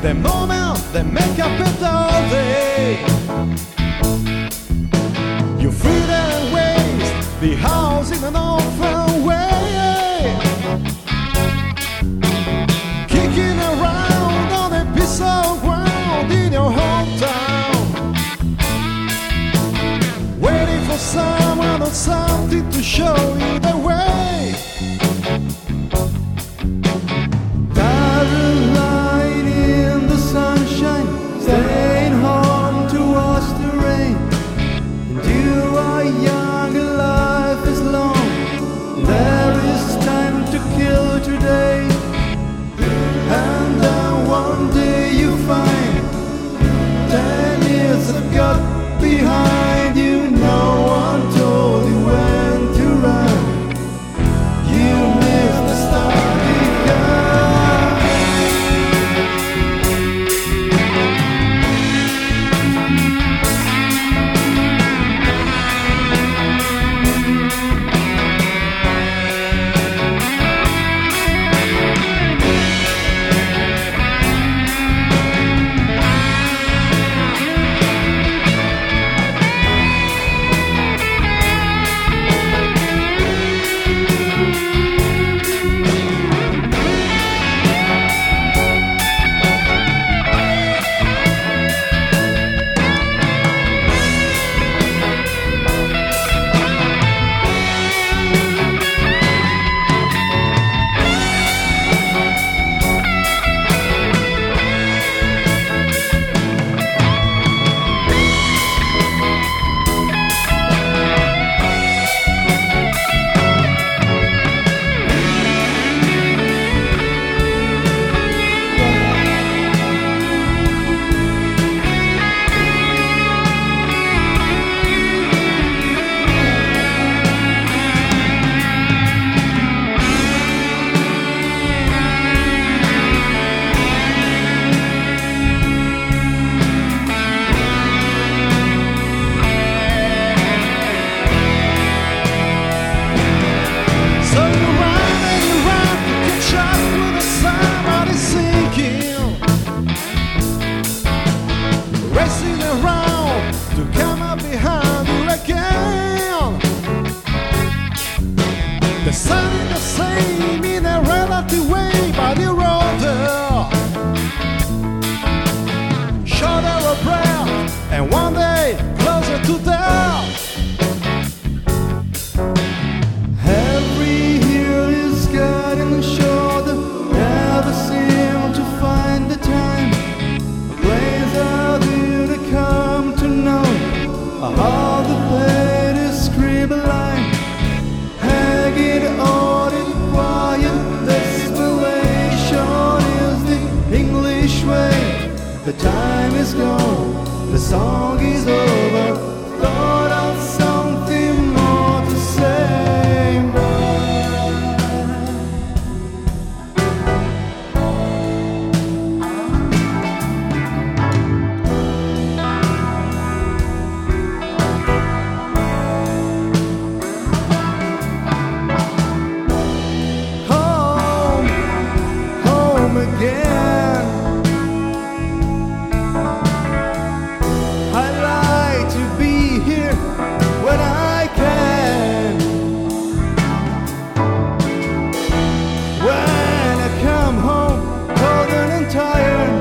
the moment they make up a all day. You feed and waste the house in an orphan way, kicking around on a piece of ground in your hometown, waiting for someone or something to show you the way. Staying home to watch the rain, and you are young and life is long. There is time to kill today, and then one day you find 10 years have got behind you. No one told you when to run. You missed the starting gun. Racing around to come up behind you again. The sun is the same in a relative way, but you're older, shorter of breath, and one day closer to death. Every hill is getting shorter, never seem to find the time. Come to know how the pain is scribbled line, hanging on in quiet desperation is the English way. The time is gone, the song is over. Thought of something more to say. Again, I like to be here when I can. When I come home cold and tired,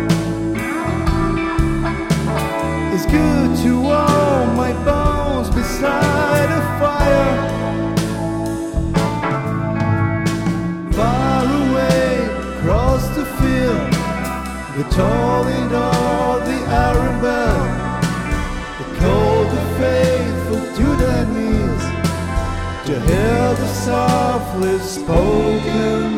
it's good to warm my bones beside a fire. Far away across the field, we're tolling all the iron bell. The cold, the faithful to their knees, to hear the softly spoken